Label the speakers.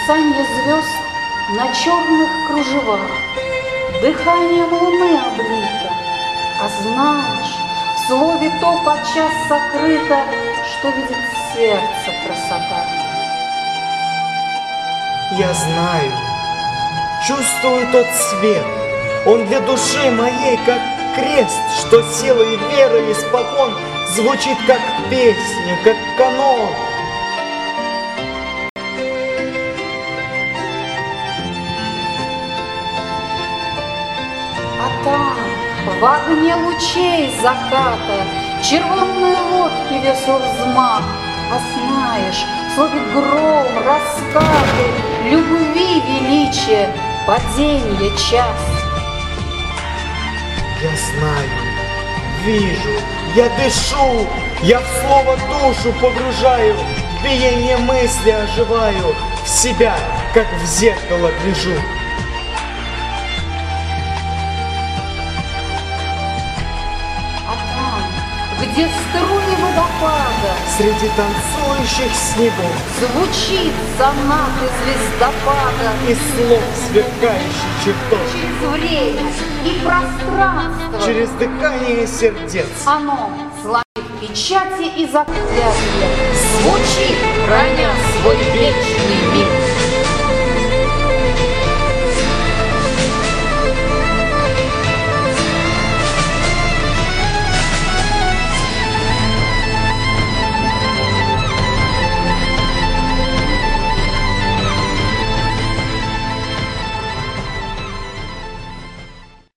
Speaker 1: Мерцанье звезд на черных кружевах, дыханием луны облито, а знаешь, в слове то подчас сокрыто, что видит сердце красота.
Speaker 2: Я знаю, чувствую тот свет, он для души моей, как крест, что силой и верой испокон звучит, как песня, как канон.
Speaker 1: А там, в огне лучей заката, червонные лодки весел взмах, а знаешь, словит гром, раскаты, любви величие, паденье час.
Speaker 2: Я знаю, вижу, я дышу, я в слово душу погружаю, в биение мысли оживаю, в себя, как в зеркало гляжу.
Speaker 1: А там, где струи водопада,
Speaker 2: Среди танцующих снегов
Speaker 1: звучит сонаты звездопада,
Speaker 2: и слов сверкающих чертов,
Speaker 1: через время и пространство.
Speaker 2: через дыхание сердец.
Speaker 1: Оно, сломив печати и заклятия, звучит, храня свой вечный миг.